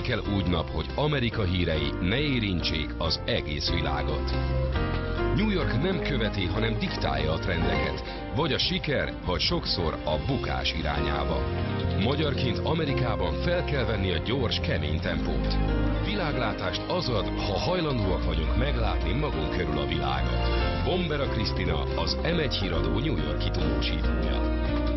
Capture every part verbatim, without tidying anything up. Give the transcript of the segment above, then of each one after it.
Legyenek el úgy nap, hogy Amerika hírei ne érintsék az egész világot. New York nem követi, hanem diktálja a trendeket, vagy a siker, vagy sokszor a bukás irányába. Magyarként Amerikában fel kell venni a gyors, kemény tempót. Világlátást az ad, ha hajlandóak vagyunk meglátni magunk körül a világot. Bombera Krisztina, az em egy híradó New York-i tudósítója.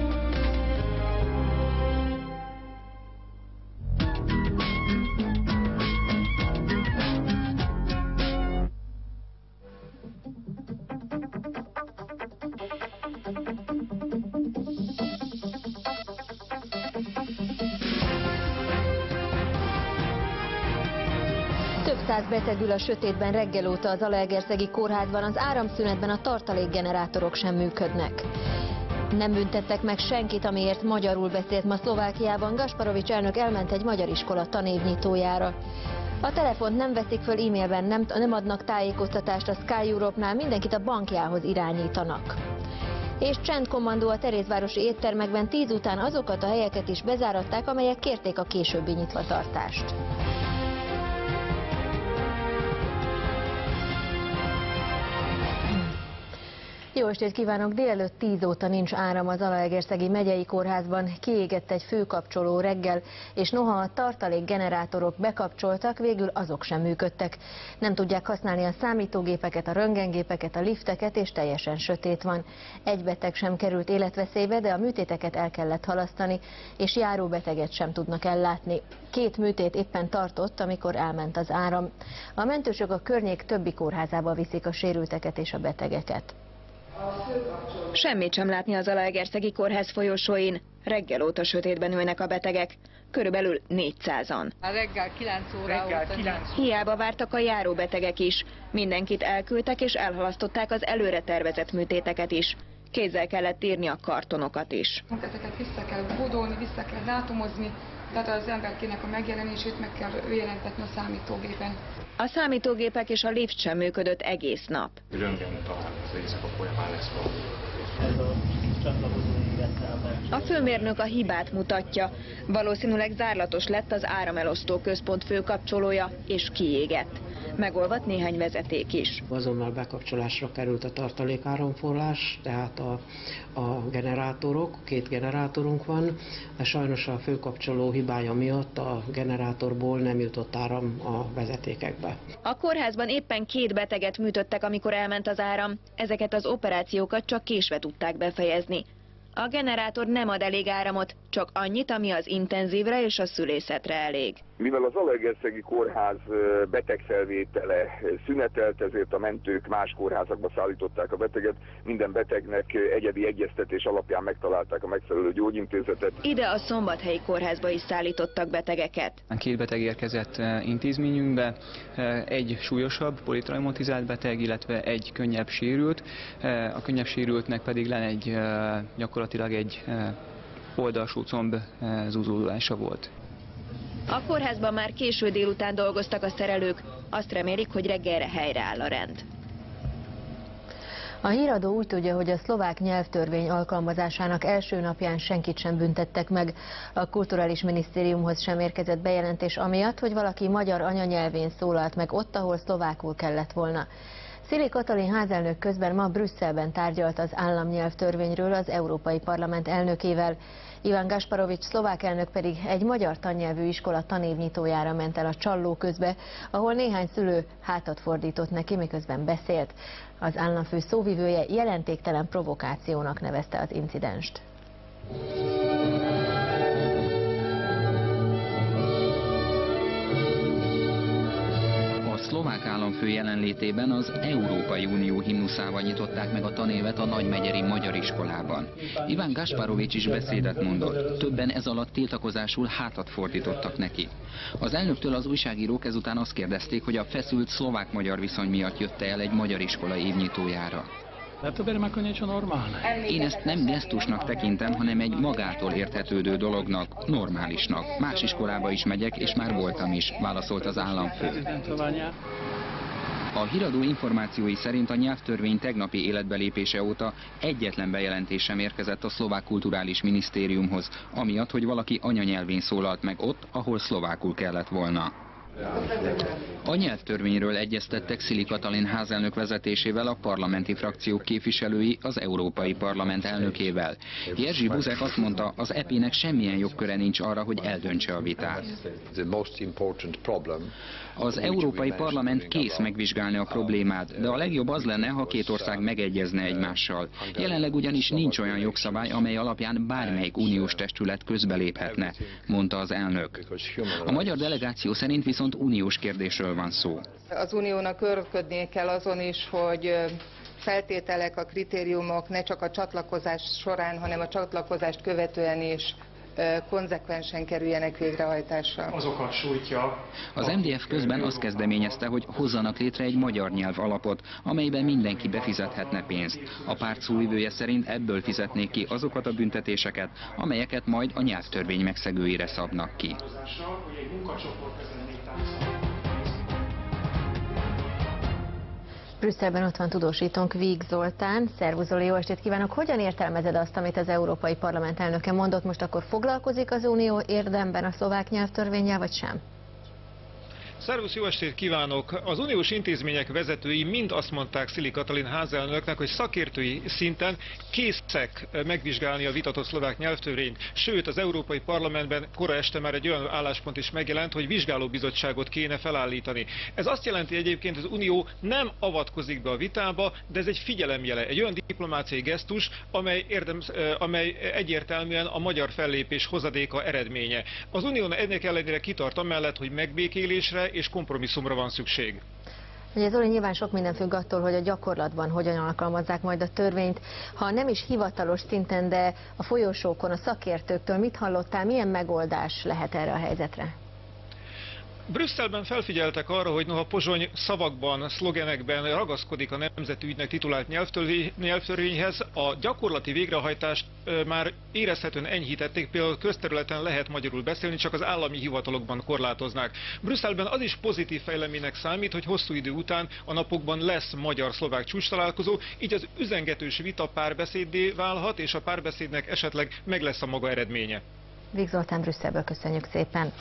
Több száz beteg ül a sötétben reggel óta az Zalaegerszegi kórházban, az áramszünetben a tartalékgenerátorok sem működnek. Nem büntettek meg senkit, amiért magyarul beszélt ma Szlovákiában. Gasparovics elnök elment egy magyar iskola tanévnyitójára. A telefont nem veszik föl, e-mailben nem, nem adnak tájékoztatást, a Sky Europe-nál mindenkit a bankjához irányítanak. És csendkommandó a terézvárosi éttermekben, tíz után azokat a helyeket is bezáratták, amelyek kérték a későbbi nyitvatartást. Jó estét kívánok! Délelőtt tíz óta nincs áram az Zalaegerszegi megyei kórházban, kiégett egy főkapcsoló reggel, és noha a tartalékgenerátorok bekapcsoltak, végül azok sem működtek. Nem tudják használni a számítógépeket, a röntgengépeket, a lifteket, és teljesen sötét van. Egy beteg sem került életveszélybe, de a műtéteket el kellett halasztani, és járóbeteget sem tudnak ellátni. Két műtét éppen tartott, amikor elment az áram. A mentősök a környék többi kórházába viszik a sérülteket és a betegeket. Semmit sem látni az Zalaegerszegi kórház folyosóin. Reggel óta sötétben ülnek a betegek. Körülbelül négyszázan. A reggel kilenc óra óta. Hiába vártak a járóbetegek is. Mindenkit elküldtek és elhalasztották az előre tervezett műtéteket is. Kézzel kellett írni a kartonokat is. Ezeket vissza kell kódolni, vissza kell dátumozni, tehát az emberkének a megjelenését meg kell jelentetni a számítógépen. A számítógépek és a lift sem működött egész nap. Röntgen talán az éjszaka folyamán lesz valami. A főmérnök a hibát mutatja. Valószínűleg zárlatos lett az áramelosztó központ főkapcsolója, és kiégett. Megolvadt néhány vezeték is. Azonnal bekapcsolásra került a tartalékáramforrás, tehát a, a generátorok, két generátorunk van. Sajnos a főkapcsoló hibája miatt a generátorból nem jutott áram a vezetékekbe. A kórházban éppen két beteget műtöttek, amikor elment az áram. Ezeket az operációkat csak késve tudták befejezni. A generátor nem ad elég áramot, csak annyit, ami az intenzívre és a szülészetre elég. Mivel az Zalaegerszegi kórház betegfelvétele szünetelt, ezért a mentők más kórházakba szállították a beteget. Minden betegnek egyedi egyeztetés alapján megtalálták a megfelelő gyógyintézetet. Ide a Szombathelyi kórházba is szállítottak betegeket. Két beteg érkezett intézményünkbe, egy súlyosabb politraumatizált beteg, illetve egy könnyebb sérült. A könnyebb sérültnek pedig lenne egy, gyakorlatilag egy oldalsó comb zúzódulása volt. A kórházban már késő délután dolgoztak a szerelők, azt remélik, hogy reggelre helyreáll a rend. A híradó úgy tudja, hogy a szlovák nyelvtörvény alkalmazásának első napján senkit sem büntettek meg. A Kulturális Minisztériumhoz sem érkezett bejelentés amiatt, hogy valaki magyar anyanyelvén szólalt meg ott, ahol szlovákul kellett volna. Szili Katalin házelnök közben ma Brüsszelben tárgyalt az államnyelvtörvényről az Európai Parlament elnökével. Iván Gasparovics szlovák elnök pedig egy magyar tannyelvű iskola tanévnyitójára ment el a Csalló közbe, ahol néhány szülő hátat fordított neki, miközben beszélt. Az államfő szóvivője jelentéktelen provokációnak nevezte az incidenst. A szlovák államfő jelenlétében az Európai Unió himnuszával nyitották meg a tanévet a nagymegyeri magyar iskolában. Iván Gasparovics is beszédet mondott, többen ez alatt tiltakozásul hátat fordítottak neki. Az elnöktől az újságírók ezután azt kérdezték, hogy a feszült szlovák-magyar viszony miatt jött el egy magyar iskola évnyitójára. Én ezt nem gesztusnak tekintem, hanem egy magától érthetődő dolognak, normálisnak. Más iskolába is megyek, és már voltam is, válaszolt az államfő. A híradó információi szerint a nyelvtörvény tegnapi életbelépése óta egyetlen bejelentés sem érkezett a szlovák kulturális minisztériumhoz, amiatt, hogy valaki anyanyelvén szólalt meg ott, ahol szlovákul kellett volna. A nyelvtörvényről egyeztettek Szili Katalin házelnök vezetésével a parlamenti frakciók képviselői az Európai Parlament elnökével. Jerzy Buzek azt mondta, az é pének semmilyen jogköre nincs arra, hogy eldöntse a vitát. Az Európai Parlament kész megvizsgálni a problémát, de a legjobb az lenne, ha két ország megegyezne egymással. Jelenleg ugyanis nincs olyan jogszabály, amely alapján bármelyik uniós testület közbeléphetne, mondta az elnök. A magyar delegáció szerint viszont uniós kérdésről van szó. Az uniónak örködnie kell azon is, hogy feltételek, a kritériumok ne csak a csatlakozás során, hanem a csatlakozást követően is konzekvensen kerüljenek végrehajtásra. Azokat sújtja. Az em dé ef közben azt kezdeményezte, hogy hozzanak létre egy magyar nyelv alapot, amelyben mindenki befizethetne pénzt. A párt szóvivője szerint ebből fizetnék ki azokat a büntetéseket, amelyeket majd a nyelvtörvény megszegőire szabnak ki. Brüsszelben ott van tudósítónk, Víg Zoltán. Szervusz Zoli, jó estét kívánok! Hogyan értelmezed azt, amit az Európai Parlament elnöke mondott? Most akkor foglalkozik az Unió érdemben a szlovák nyelvtörvénnyel, vagy sem? Szervusz, jó estét kívánok! Az uniós intézmények vezetői mind azt mondták Szili Katalin házelnöknek, hogy szakértői szinten készek megvizsgálni a vitatott szlovák nyelvtörvényt. Sőt, az Európai Parlamentben kora este már egy olyan álláspont is megjelent, hogy vizsgálóbizottságot kéne felállítani. Ez azt jelenti egyébként, hogy az Unió nem avatkozik be a vitába, de ez egy figyelemjele, egy olyan diplomáciai gesztus, amely, érdem, amely egyértelműen a magyar fellépés hozadéka eredménye. Az Unió ennek ellenére kitart amellett, hogy megbékélésre és kompromisszumra van szükség. Ugye Zoli, nyilván sok minden függ attól, hogy a gyakorlatban hogyan alkalmazzák majd a törvényt. Ha nem is hivatalos szinten, de a folyosókon, a szakértőktől mit hallottál, milyen megoldás lehet erre a helyzetre? Brüsszelben felfigyeltek arra, hogy noha Pozsony szavakban, szlogenekben ragaszkodik a nemzeti ügynek titulált nyelvtörvényhez, a gyakorlati végrehajtást már érezhetően enyhítették, például közterületen lehet magyarul beszélni, csak az állami hivatalokban korlátoznák. Brüsszelben az is pozitív fejleménynek számít, hogy hosszú idő után a napokban lesz magyar-szlovák csúcstalálkozó, így az üzengetős vita párbeszéddé válhat, és a párbeszédnek esetleg meg lesz a maga eredménye. Víg Zoltán, Brüsszelből köszönjük szépen!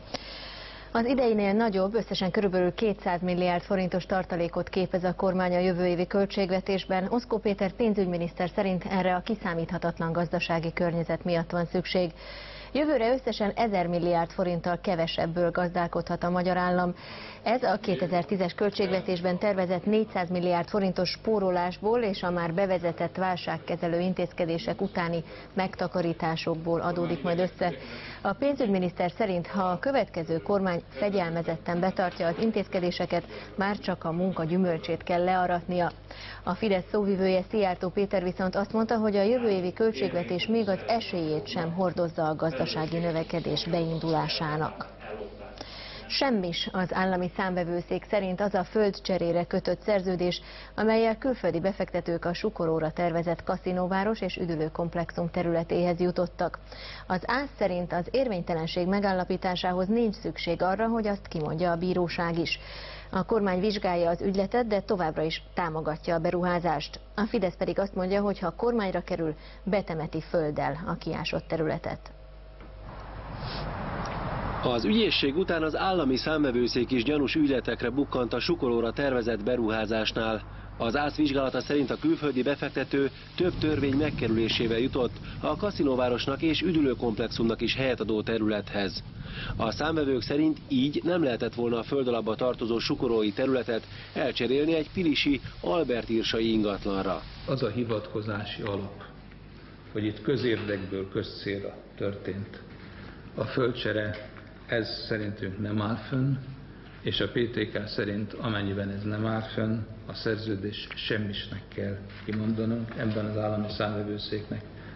Az ideinél nagyobb, összesen körülbelül kétszáz milliárd forintos tartalékot képez a kormány a jövő évi költségvetésben. Oszkó Péter pénzügyminiszter szerint erre a kiszámíthatatlan gazdasági környezet miatt van szükség. Jövőre összesen ezer milliárd forinttal kevesebből gazdálkodhat a magyar állam. Ez a kétezer-tízes költségvetésben tervezett négyszáz milliárd forintos spórolásból és a már bevezetett válságkezelő intézkedések utáni megtakarításokból adódik majd össze. A pénzügyminiszter szerint, ha a következő kormány fegyelmezetten betartja az intézkedéseket, már csak a munka gyümölcsét kell learatnia. A Fidesz szóvivője Szijjártó Péter viszont azt mondta, hogy a jövő évi költségvetés még az esélyét sem hordozza a gazdasági növekedés beindulásának. Semmis az állami számvevőszék szerint az a földcserére kötött szerződés, amellyel külföldi befektetők a Sukoróra tervezett kaszinóváros és üdülőkomplexum területéhez jutottak. Az ÁSZ szerint az érvénytelenség megállapításához nincs szükség arra, hogy azt kimondja a bíróság is. A kormány vizsgálja az ügyletet, de továbbra is támogatja a beruházást. A Fidesz pedig azt mondja, hogy ha a kormányra kerül, betemeti földdel a kiásott területet. Az ügyészség után az állami számvevőszék is gyanús ügyletekre bukkant a Sukoróra tervezett beruházásnál. Az ÁSZ vizsgálata szerint a külföldi befektető több törvény megkerülésével jutott a kaszinóvárosnak és üdülőkomplexumnak is helyet adó területhez. A számvevők szerint így nem lehetett volna a földalapba tartozó sukorói területet elcserélni egy pilisi albertírsai ingatlanra. Az a hivatkozási alap, hogy itt közérdekből közcélra történt a földcsere, ez szerintünk nem áll fönn, és a pé té ká szerint amennyiben ez nem áll fönn, a szerződés semmisnek kell kimondanunk, ebben az állami számvevőszéknek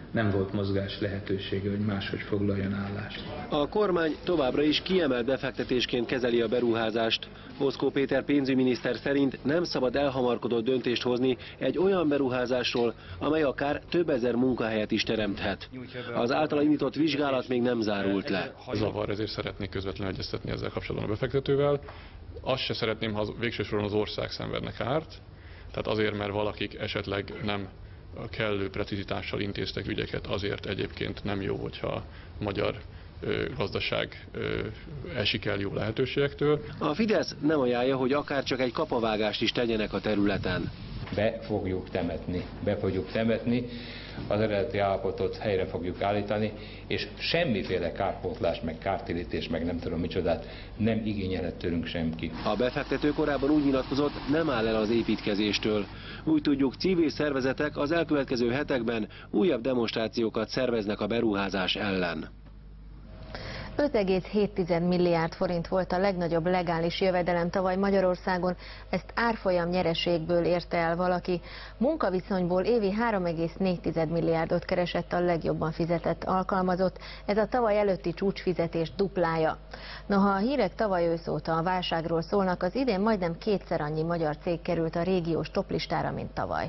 nem volt mozgás lehetősége, hogy máshogy foglaljon állást. A kormány továbbra is kiemelt befektetésként kezeli a beruházást. Oszkó Péter pénzügyminiszter szerint nem szabad elhamarkodott döntést hozni egy olyan beruházásról, amely akár több ezer munkahelyet is teremthet. Az általa indított vizsgálat még nem zárult le. Zavar, ezért szeretnék közvetlenül egyeztetni ezzel kapcsolatban a befektetővel. Azt se szeretném, ha végső soron az ország szenvedne kárt, tehát azért, mert valakik esetleg nem kellő precizitással intéztek ügyeket, azért egyébként nem jó, hogyha a magyar ö, gazdaság ö, esik el jó lehetőségektől. A Fidesz nem ajánlja, hogy akár csak egy kapavágást is tegyenek a területen. Be fogjuk temetni, be fogjuk temetni, az eredeti állapotot helyre fogjuk állítani, és semmiféle kárpótlás, meg kártérítés, meg nem tudom micsodát nem igényelhet tőlünk senki. A befektető korábban úgy nyilatkozott, nem áll el az építkezéstől. Úgy tudjuk, civil szervezetek az elkövetkező hetekben újabb demonstrációkat szerveznek a beruházás ellen. öt egész hét milliárd forint volt a legnagyobb legális jövedelem tavaly Magyarországon, ezt árfolyam nyereségből érte el valaki. Munkaviszonyból évi három egész négy milliárdot keresett a legjobban fizetett alkalmazott, ez a tavaly előtti csúcsfizetés duplája. Noha a hírek tavaly ősz óta a válságról szólnak, az idén majdnem kétszer annyi magyar cég került a régiós toplistára, mint tavaly.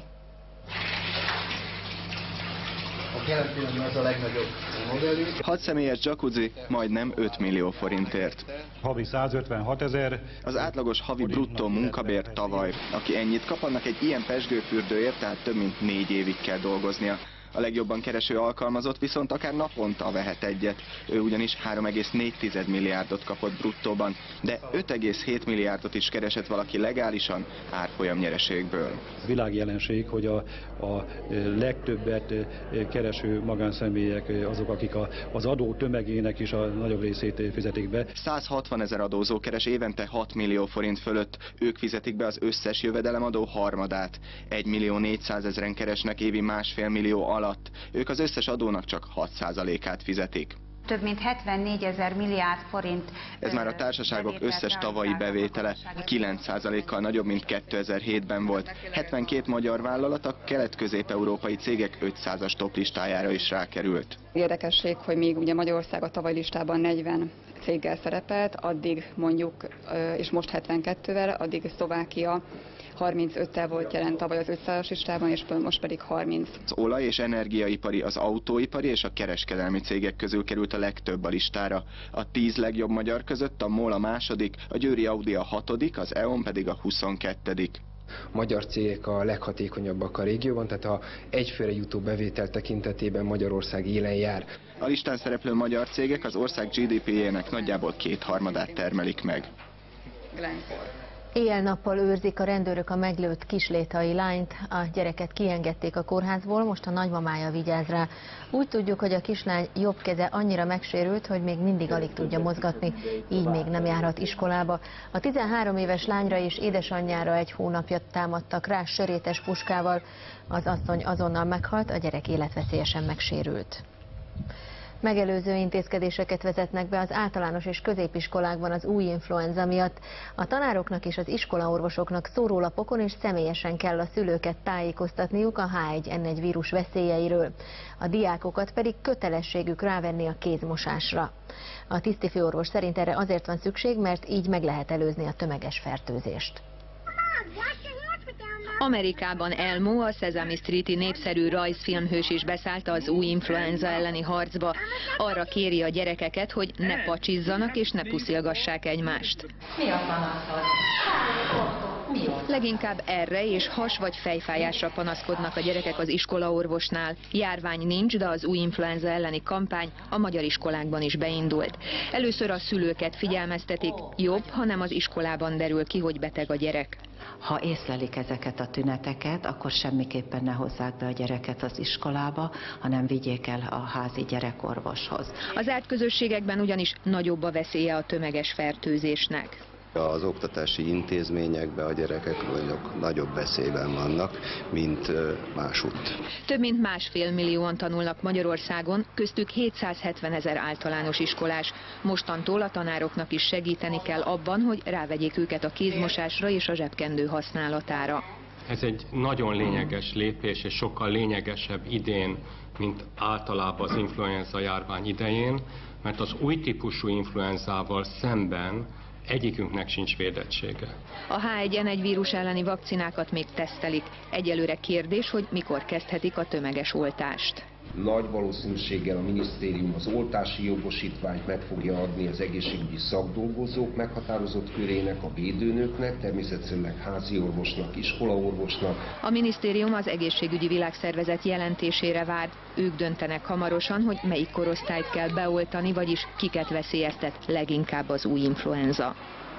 Jelen pillanatban az a legnagyobb modellünk. hat személyes jacuzzi majdnem öt millió forintért. Havi százötvenhat ezer. Az átlagos havi bruttó munkabér tavaly. Aki ennyit kap, annak egy ilyen pezsgőfürdőért, tehát több mint négy évig kell dolgoznia. A legjobban kereső alkalmazott viszont akár naponta vehet egyet. Ő ugyanis három egész négy milliárdot kapott bruttóban, de öt egész hét milliárdot is keresett valaki legálisan árfolyam nyereségből. Világjelenség, hogy a, a legtöbbet kereső magánszemélyek azok, akik a, az adó tömegének is a nagyobb részét fizetik be. száz hatvan ezer adózó keres évente hat millió forint fölött, ők fizetik be az összes jövedelemadó harmadát. egy millió négyszázezren keresnek évi másfél millió alatt, ők az összes adónak csak hat százalékát fizetik. Több mint hetvennégy ezer milliárd forint. Ez már a társaságok összes tavalyi bevétele, kilenc százalékkal nagyobb, mint kétezer-hétben volt. hetvenkét magyar vállalat a kelet-közép-európai cégek ötszázas toplistájára is rákerült. Érdekesség, hogy még ugye Magyarország a tavaly listában negyven céggel szerepelt, addig mondjuk, és most hetvenkettővel, addig Szlovákia harmincöttel volt jelen tavaly az ötszázas listában, és most pedig harminc. Az olaj- és energiaipari, az autóipari és a kereskedelmi cégek közül került a legtöbb a listára. A tíz legjobb magyar között a MOL a második, a Győri Audi a hatodik, az E O N pedig a huszonkettedik. Magyar cégek a leghatékonyabbak a régióban, tehát a egyfőre jutó bevétel tekintetében Magyarország élen jár. A listán szereplő magyar cégek az ország G D P-jének nagyjából kétharmadát termelik meg. Éjjel-nappal őrzik a rendőrök a meglőtt kislétai lányt, a gyereket kiengedték a kórházból, most a nagymamája vigyáz rá. Úgy tudjuk, hogy a kislány jobb keze annyira megsérült, hogy még mindig alig tudja mozgatni, így még nem járhat iskolába. A tizenhárom éves lányra és édesanyjára egy hónapja támadtak rá sörétes puskával, az asszony azonnal meghalt, a gyerek életveszélyesen megsérült. Megelőző intézkedéseket vezetnek be az általános és középiskolákban az új influenza miatt. A tanároknak és az iskolaorvosoknak szórólapokon és személyesen kell a szülőket tájékoztatniuk a H egy N egy vírus veszélyeiről. A diákokat pedig kötelességük rávenni a kézmosásra. A tisztifőorvos szerint erre azért van szükség, mert így meg lehet előzni a tömeges fertőzést. Amerikában Elmo, a Sesame Street-i népszerű rajzfilmhős is beszállt az új influenza elleni harcba. Arra kéri a gyerekeket, hogy ne pacsizzanak és ne puszilgassák egymást. Mi a panaszod? Leginkább erre és has- vagy fejfájásra panaszkodnak a gyerekek az iskolaorvosnál. Járvány nincs, de az új influenza elleni kampány a magyar iskolákban is beindult. Először a szülőket figyelmeztetik, jobb, ha nem az iskolában derül ki, hogy beteg a gyerek. Ha észlelik ezeket a tüneteket, akkor semmiképpen ne hozzák be a gyereket az iskolába, hanem vigyék el a házi gyerekorvoshoz. Az árt közösségekben ugyanis nagyobb a veszélye a tömeges fertőzésnek. Az oktatási intézményekben a gyerekek nagyobb, nagyobb veszélyben vannak, mint másutt. Több mint másfél millióan tanulnak Magyarországon, köztük hétszázhetven ezer általános iskolás. Mostantól a tanároknak is segíteni kell abban, hogy rávegyék őket a kézmosásra és a zsebkendő használatára. Ez egy nagyon lényeges lépés, és sokkal lényegesebb idén, mint általában az influenza járvány idején, mert az új típusú influenzával szemben egyikünknek sincs védettsége. A H egy N egy vírus elleni vakcinákat még tesztelik. Egyelőre kérdés, hogy mikor kezdhetik a tömeges oltást. Nagy valószínűséggel a minisztérium az oltási jogosítványt meg fogja adni az egészségügyi szakdolgozók meghatározott körének, a védőnőknek, természetesen házi orvosnak, iskolaorvosnak. A minisztérium az egészségügyi világszervezet jelentésére vár. Ők döntenek hamarosan, hogy melyik korosztályt kell beoltani, vagyis kiket veszélyeztet leginkább az új influenza.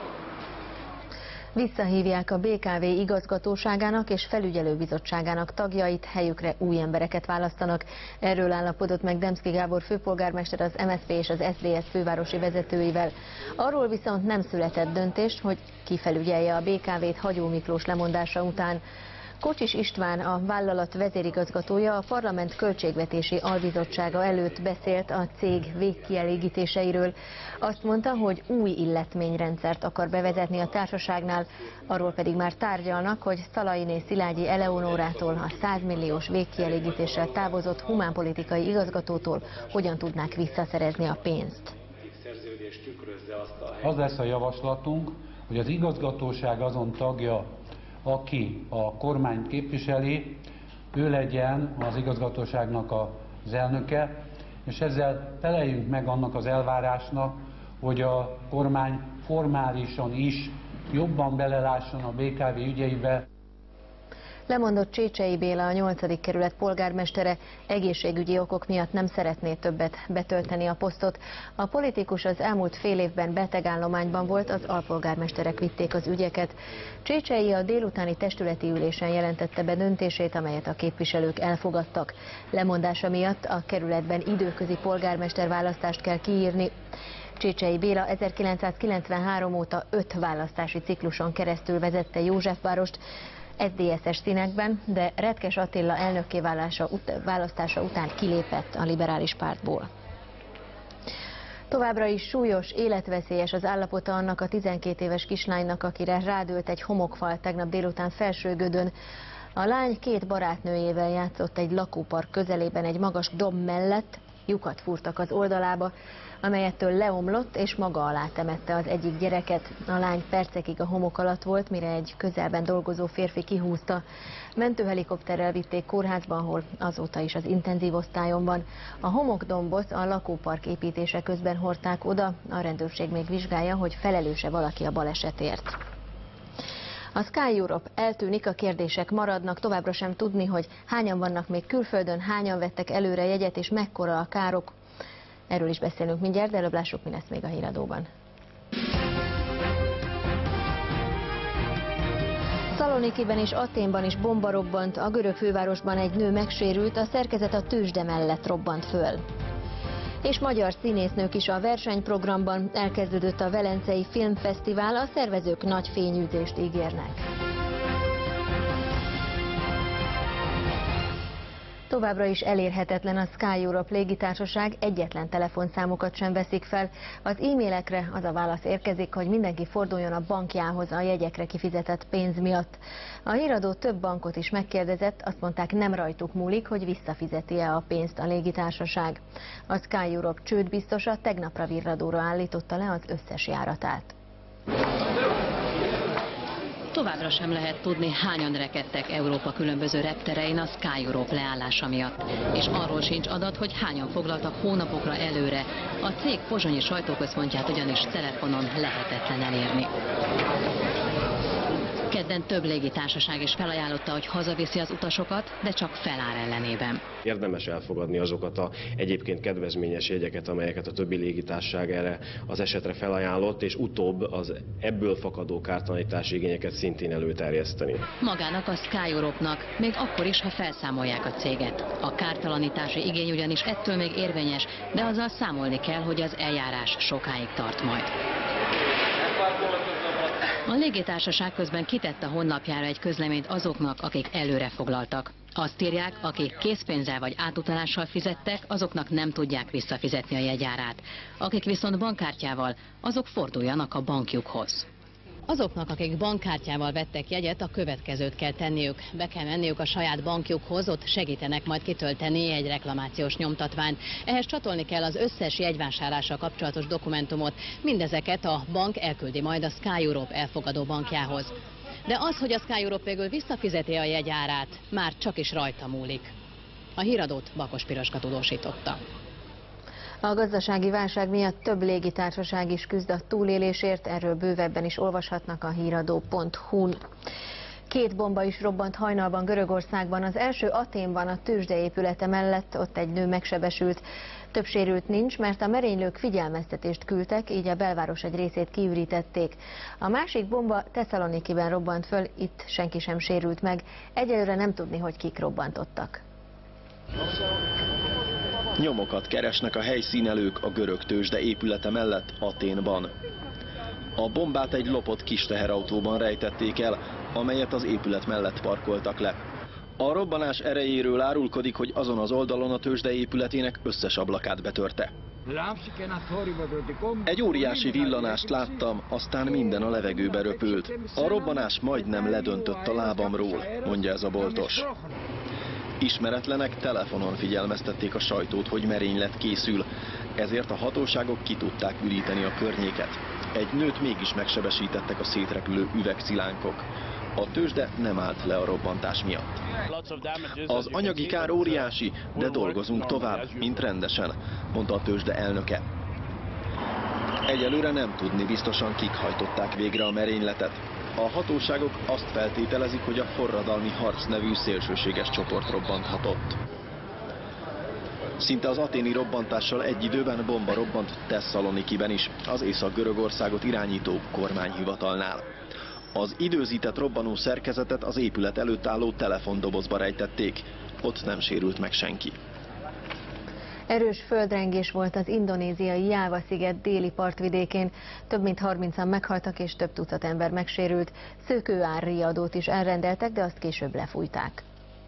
Visszahívják a bé ká vé igazgatóságának és felügyelőbizottságának tagjait, helyükre új embereket választanak. Erről állapodott meg Demszky Gábor főpolgármester az em es zé pé és az es zé dé es fővárosi vezetőivel. Arról viszont nem született döntés, hogy ki felügyelje a bé ká vét Hagyó Miklós lemondása után. Kocsis István, a vállalat vezérigazgatója a Parlament Költségvetési Albizottsága előtt beszélt a cég végkielégítéseiről. Azt mondta, hogy új illetményrendszert akar bevezetni a társaságnál, arról pedig már tárgyalnak, hogy Szalainé Szilágyi Eleonórától, a száz milliós végkielégítéssel távozott humánpolitikai igazgatótól hogyan tudnák visszaszerezni a pénzt. Az lesz a javaslatunk, hogy az igazgatóság azon tagja, aki a kormányt képviseli, ő legyen az igazgatóságnak az elnöke, és ezzel feleljünk meg annak az elvárásnak, hogy a kormány formálisan is jobban belelásson a bé ká vé ügyeibe. Lemondott Csécsei Béla, a nyolcadik kerület polgármestere, egészségügyi okok miatt nem szeretné többet betölteni a posztot. A politikus az elmúlt fél évben betegállományban volt, az alpolgármesterek vitték az ügyeket. Csécsei a délutáni testületi ülésen jelentette be döntését, amelyet a képviselők elfogadtak. Lemondása miatt a kerületben időközi polgármester választást kell kiírni. Csécsei Béla ezerkilencszázkilencvenhárom óta öt választási cikluson keresztül vezette Józsefvárost, es zé dé es-es színekben, de Retkes Attila elnökké választása után kilépett a liberális pártból. Továbbra is súlyos, életveszélyes az állapota annak a tizenkét éves kislánynak, akire rádőlt egy homokfal tegnap délután Felsőgödön. A lány két barátnőjével játszott egy lakópark közelében egy magas domb mellett, lyukat fúrtak az oldalába, amelyettől leomlott és maga alá temette az egyik gyereket. A lány percekig a homok alatt volt, mire egy közelben dolgozó férfi kihúzta. Mentőhelikopterrel vitték kórházba, ahol azóta is az intenzív osztályon van. A homokdombot a lakópark építése közben hordták oda, a rendőrség még vizsgálja, hogy felelőse valaki a balesetért. A Sky Europe eltűnik, a kérdések maradnak, továbbra sem tudni, hogy hányan vannak még külföldön, hányan vettek előre jegyet és mekkora a károk. Erről is beszélünk mindjárt, de előbb lássuk, mi lesz még a híradóban. Szalonikiben és Athénban is bomba robbant, a görög fővárosban egy nő megsérült, a szerkezet a tőzsde mellett robbant föl. És magyar színésznők is a versenyprogramban, elkezdődött a Velencei Filmfesztivál, a szervezők nagy fényűzést ígérnek. Továbbra is elérhetetlen a Sky Europe légitársaság, egyetlen telefonszámokat sem veszik fel. Az e-mailekre az a válasz érkezik, hogy mindenki forduljon a bankjához a jegyekre kifizetett pénz miatt. A híradó több bankot is megkérdezett, azt mondták, nem rajtuk múlik, hogy visszafizeti-e a pénzt a légitársaság. A Sky Europe csődbiztosa tegnapra virradóra állította le az összes járatát. Továbbra sem lehet tudni, hányan rekedtek Európa különböző repterein a Sky Europe leállása miatt. És arról sincs adat, hogy hányan foglaltak hónapokra előre. A cég pozsonyi sajtóközpontját ugyanis telefonon lehetetlen elérni. Kedden több légitársaság is felajánlotta, hogy hazaviszi az utasokat, de csak felár ellenében. Érdemes elfogadni azokat a egyébként kedvezményes jegyeket, amelyeket a többi légitársaság erre az esetre felajánlott, és utóbb az ebből fakadó kártalanítási igényeket szintén előterjeszteni. Magának a Sky Europe-nak, még akkor is, ha felszámolják a céget. A kártalanítási igény ugyanis ettől még érvényes, de azzal számolni kell, hogy az eljárás sokáig tart majd. A légitársaság közben kitette a honlapjára egy közleményt azoknak, akik előre foglaltak. Azt írják, akik készpénzzel vagy átutalással fizettek, azoknak nem tudják visszafizetni a jegyárát. Akik viszont bankkártyával, azok forduljanak a bankjukhoz. Azoknak, akik bankkártyával vettek jegyet, a következőt kell tenniük. Be kell menniük a saját bankjukhoz, ott segítenek majd kitölteni egy reklamációs nyomtatványt. Ehhez csatolni kell az összes jegyvásárlással kapcsolatos dokumentumot. Mindezeket a bank elküldi majd a Sky Europe elfogadó bankjához. De az, hogy a Sky Europe végül visszafizeti a jegyárát, már csak is rajta múlik. A híradót Bakos Piroska tudósította. A gazdasági válság miatt több légitársaság is küzd a túlélésért, erről bővebben is olvashatnak a híradó pont hu-n. Két bomba is robbant hajnalban Görögországban, az első Athénban a tőzsdeépülete mellett, ott egy nő megsebesült. Több sérült nincs, mert a merénylők figyelmeztetést küldtek, így a belváros egy részét kiürítették. A másik bomba Tesszalonikiben robbant föl, itt senki sem sérült meg, egyelőre nem tudni, hogy kik robbantottak. Nyomokat keresnek a helyszínelők a görög tőzsde épülete mellett Athénban. A bombát egy lopott kis teherautóban rejtették el, amelyet az épület mellett parkoltak le. A robbanás erejéről árulkodik, hogy azon az oldalon a tőzsde épületének összes ablakát betörte. Egy óriási villanást láttam, aztán minden a levegőbe röpült. A robbanás majdnem ledöntött a lábamról, mondja ez a boltos. Ismeretlenek telefonon figyelmeztették a sajtót, hogy merénylet készül, ezért a hatóságok ki tudták üríteni a környéket. Egy nőt mégis megsebesítettek a szétrepülő üvegszilánkok. A tőzsde nem állt le a robbantás miatt. Az anyagi kár óriási, de dolgozunk tovább, mint rendesen, mondta a tőzsde elnöke. Egyelőre nem tudni biztosan, kik hajtották végre a merényletet. A hatóságok azt feltételezik, hogy a Forradalmi Harc nevű szélsőséges csoport robbanthatott. Szinte az athéni robbantással egy időben bomba robbant Tesszalonikiben is, az Észak-Görögországot irányító kormányhivatalnál. Az időzített robbanó szerkezetet az épület előtt álló telefondobozba rejtették, ott nem sérült meg senki. Erős földrengés volt az indonéziai Jáva-sziget déli partvidékén. Több mint harmincan meghaltak és több tucat ember megsérült. Szökőárriadót is elrendeltek, de azt később lefújták.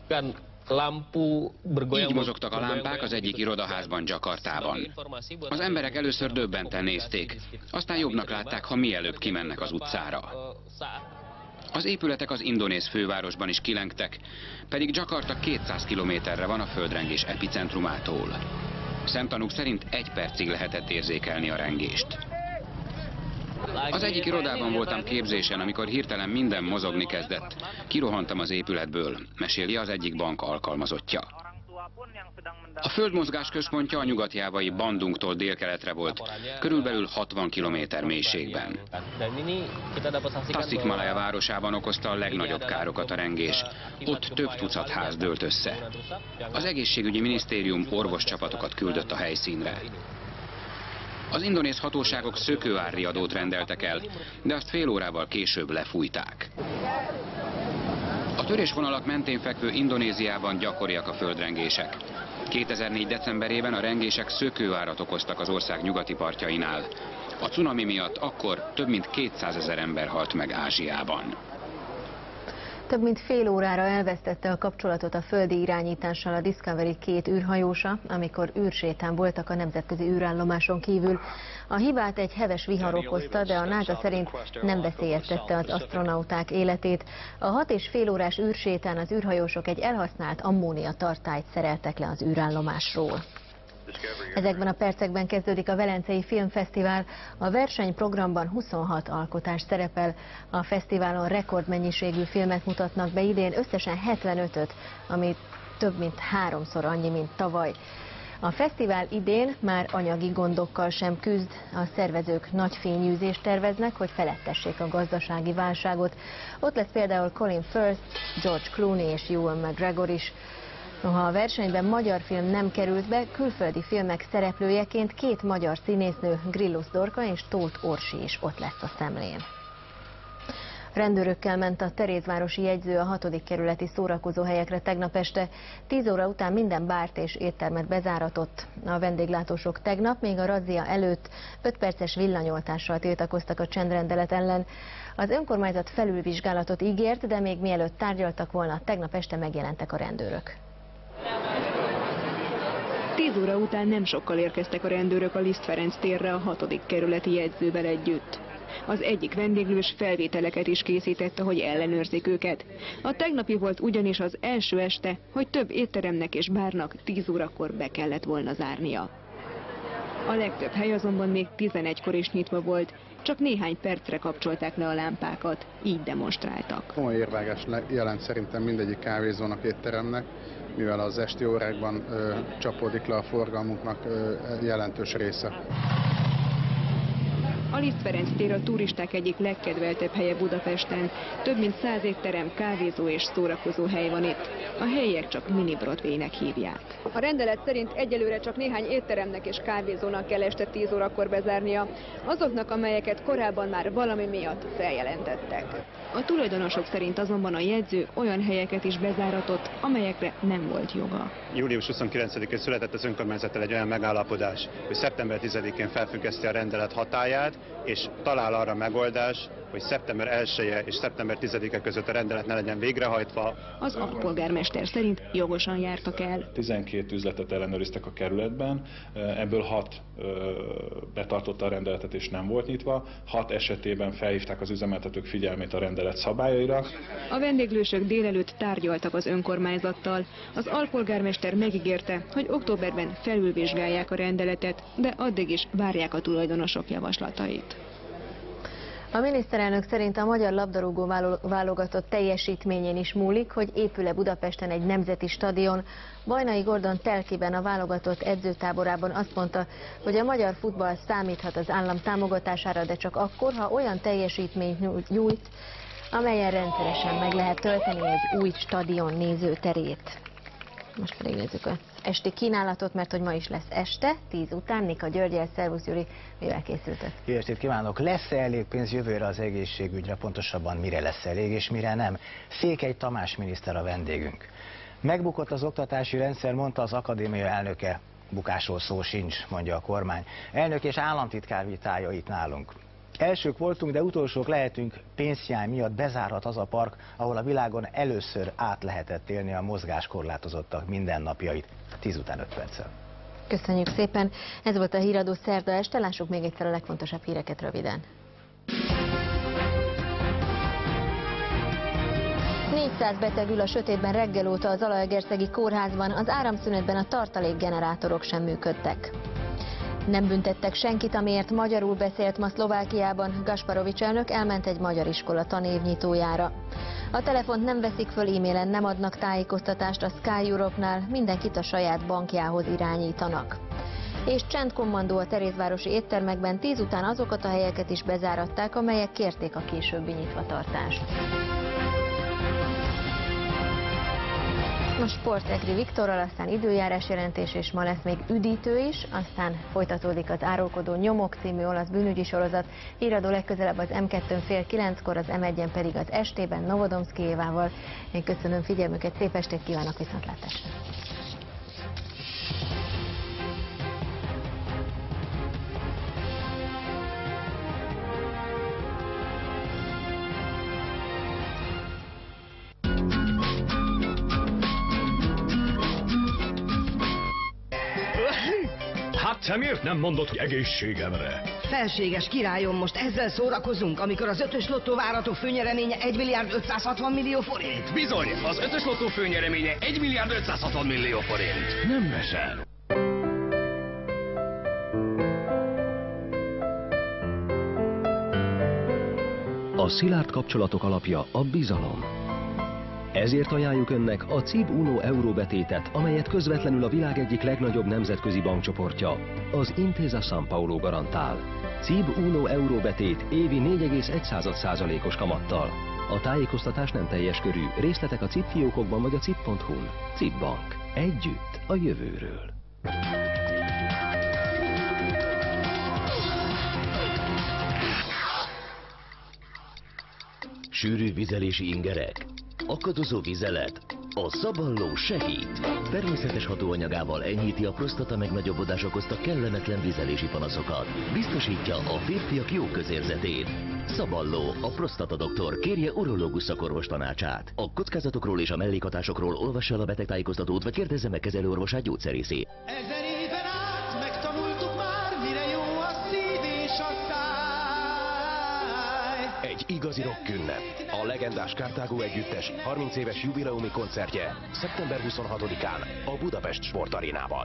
Így mozogtak a lámpák az egyik irodaházban, Jakartában. Az emberek először döbbenten nézték, aztán jobbnak látták, ha mielőbb kimennek az utcára. Az épületek az indonéz fővárosban is kilengtek, pedig Jakarta kétszáz kilométerre van a földrengés epicentrumától. Szemtanúk szerint egy percig lehetett érzékelni a rengést. Az egyik irodában voltam képzésen, amikor hirtelen minden mozogni kezdett. Kirohantam az épületből, meséli az egyik bank alkalmazottja. A földmozgás központja a nyugat-jávai Bandungtól délkeletre volt, körülbelül hatvan kilométer mélységben. Tasikmalaya városában okozta a legnagyobb károkat a rengés. Ott több tucat ház dőlt össze. Az egészségügyi minisztérium orvoscsapatokat küldött a helyszínre. Az indonéz hatóságok szökőárriadót rendeltek el, de azt fél órával később lefújták. A törésvonalak mentén fekvő Indonéziában gyakoriak a földrengések. kétezer-négy decemberében a rengések szökőárat okoztak az ország nyugati partjainál. A cunami miatt akkor több mint kétszázezer ember halt meg Ázsiában. Több mint fél órára elvesztette a kapcsolatot a földi irányítással a Discovery két űrhajósa, amikor űrsétán voltak a nemzetközi űrállomáson kívül. A hibát egy heves vihar okozta, de a NASA szerint nem veszélyeztette az asztronauták életét. A hat és fél órás űrsétán az űrhajósok egy elhasznált ammónia tartályt szereltek le az űrállomásról. Ezekben a percekben kezdődik a Velencei Filmfesztivál. A versenyprogramban huszonhat alkotás szerepel. A fesztiválon rekordmennyiségű filmet mutatnak be idén, összesen hetvenötöt, ami több mint háromszor annyi, mint tavaly. A fesztivál idén már anyagi gondokkal sem küzd. A szervezők nagy fényűzést terveznek, hogy felettessék a gazdasági válságot. Ott lesz például Colin Firth, George Clooney és Ewan McGregor is. Noha a versenyben magyar film nem került be, külföldi filmek szereplőjeként két magyar színésznő, Grillus Dorka és Tóth Orsi is ott lesz a szemlén. Rendőrökkel ment a Terézvárosi jegyző a hatodik kerületi szórakozóhelyekre tegnap este. tíz óra után minden bárt és éttermet bezáratott. A vendéglátósok tegnap, még a razzia előtt öt perces villanyoltással tiltakoztak a csendrendelet ellen. Az önkormányzat felülvizsgálatot ígért, de még mielőtt tárgyaltak volna, tegnap este megjelentek a rendőrök. Tíz óra után nem sokkal érkeztek a rendőrök a Liszt Ferenc térre a hatodik kerületi jegyzővel együtt. Az egyik vendéglős felvételeket is készítette, hogy ellenőrzik őket. A tegnapi volt ugyanis az első este, hogy több étteremnek és bárnak tíz órakor be kellett volna zárnia. A legtöbb hely azonban még tizenegykor is nyitva volt, csak néhány percre kapcsolták le a lámpákat, így demonstráltak. Komoly érvágás jelent szerintem mindegyik kávézónak, étteremnek, mivel az esti órákban ö, csapódik le a forgalmunknak ö, jelentős része. A Liszt Ferenc tér a turisták egyik legkedveltebb helye Budapesten. Több mint száz étterem, kávézó és szórakozó hely van itt. A helyiek csak Mini Broadway-nek hívják. A rendelet szerint egyelőre csak néhány étteremnek és kávézónak kell este tíz órakor bezárnia, azoknak, amelyeket korábban már valami miatt feljelentettek. A tulajdonosok szerint azonban a jegyző olyan helyeket is bezáratott, amelyekre nem volt joga. július huszonkilencedikén született az önkormányzattal egy olyan megállapodás, hogy szeptember tizedikén felfüggeszti a rendelet hatályát, és talál arra megoldást, hogy szeptember elseje és szeptember tizedike között a rendelet ne legyen végrehajtva. Az alpolgármester szerint jogosan jártak el. tizenkét üzletet ellenőriztek a kerületben, ebből hat betartotta a rendeletet és nem volt nyitva, hat esetében felhívták az üzemeltetők figyelmét a rendelet szabályaira. A vendéglősök délelőtt tárgyaltak az önkormányzattal. Az alpolgármester megígérte, hogy októberben felülvizsgálják a rendeletet, de addig is várják a tulajdonosok javaslatait. A miniszterelnök szerint a magyar labdarúgó válogatott teljesítményén is múlik, hogy épül-e Budapesten egy nemzeti stadion. Bajnai Gordon Telkiben, a válogatott edzőtáborában azt mondta, hogy a magyar futball számíthat az állam támogatására, de csak akkor, ha olyan teljesítményt nyújt, amelyen rendszeresen meg lehet tölteni egy új stadion nézőterét. Most pedig nézzük az esti kínálatot, mert hogy ma is lesz este, tíz után. Nika Györgyel, szervusz Gyuri, mivel készültök? Jó estét kívánok! Lesz-e elég pénz jövőre az egészségügyre, pontosabban mire lesz elég és mire nem? Székely Tamás miniszter a vendégünk. Megbukott az oktatási rendszer, mondta az akadémia elnöke. Bukásról szó sincs, mondja a kormány. Elnök és államtitkár vitája itt nálunk. Elsők voltunk, de utolsók lehetünk, pénzhiány miatt bezárhat az a park, ahol a világon először át lehetett élni a mozgáskorlátozottak mindennapjait. tíz után öt perccel. Köszönjük szépen! Ez volt a Híradó szerda este, lássuk még egyszer a legfontosabb híreket röviden. négyszáz beteg ül a sötétben reggel óta az Zalaegerszegi kórházban, az áramszünetben a tartalékgenerátorok sem működtek. Nem büntettek senkit, amiért magyarul beszélt ma Szlovákiában. Gasparovics elnök elment egy magyar iskola tanévnyitójára. A telefont nem veszik föl, e-mailen nem adnak tájékoztatást a Sky Europe-nál, mindenkit a saját bankjához irányítanak. És csendkommandó a terézvárosi éttermekben, tíz után azokat a helyeket is bezáratták, amelyek kérték a későbbi nyitvatartást. Most Sport Egri Viktorral, aztán időjárás jelentés, és ma lesz még üdítő is, aztán folytatódik az Árulkodó nyomok című olasz bűnügyi sorozat. Híradó legközelebb az em kettőn fél kilenckor, az em egyen pedig az estében Novodomszki Évával. Én köszönöm figyelmüket, szép estét kívánok, viszontlátásra! Hát te miért nem mondod, hogy egészségemre? Felséges királyom, most ezzel szórakozunk, amikor az ötös lottó várható főnyereménye egy milliárd ötszázhatvan millió forint? Bizony, az ötös lottó főnyereménye egy milliárd ötszázhatvan millió forint. Nem mesel. A szilárd kapcsolatok alapja a bizalom. Ezért ajánljuk Önnek a cé i bé Uno euróbetétet, amelyet közvetlenül a világ egyik legnagyobb nemzetközi bankcsoportja, az Intesa Sanpaolo garantál. cé i bé Uno euróbetét évi négy egész egy százalékos kamattal. A tájékoztatás nem teljes körű, részletek a cé i bé fiókokban vagy a cé i bé pont hu-n. cé i bé Bank. Együtt a jövőről. Sűrű vizelési ingerek, akadozó vizelet, a Szaballó segít. Természetes hatóanyagával enyhíti a prostata megnagyobbodás okozta kellemetlen vizelési panaszokat. Biztosítja a férfiak jó közérzetét. Szaballó, a prostata doktor, kérje urológus szakorvos tanácsát. A kockázatokról és a mellékhatásokról olvassa el a betegtájékoztatót, vagy kérdezze meg kezelőorvosát, gyógyszerészét. Ezer éven át megtanultuk már, mire jó a szív és a szám. Egy igazi rock-ünnep. A legendás Carthago együttes harminc éves jubileumi koncertje szeptember huszonhatodikán a Budapest Sportarénában.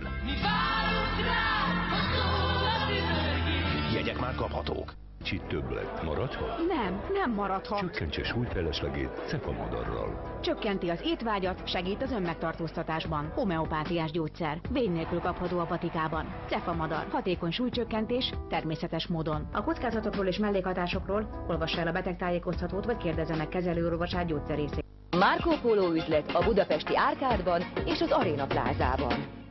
Jegyek már kaphatók. Kicsit több lett. Maradhat? Nem, nem maradhat. Csökkentse súlyfeleslegét Cephamodorral. Csökkenti az étvágyat, segít az önmegtartóztatásban. Homeopátiás gyógyszer. Vény nélkül kapható a patikában. Cephamodor. Hatékony súlycsökkentés, természetes módon. A kockázatokról és mellékhatásokról olvassa el a betegtájékoztatót, vagy kérdezze meg kezelőorvosát gyógyszerészét. Marco Polo üzlet a budapesti Árkádban és az Aréna plázában.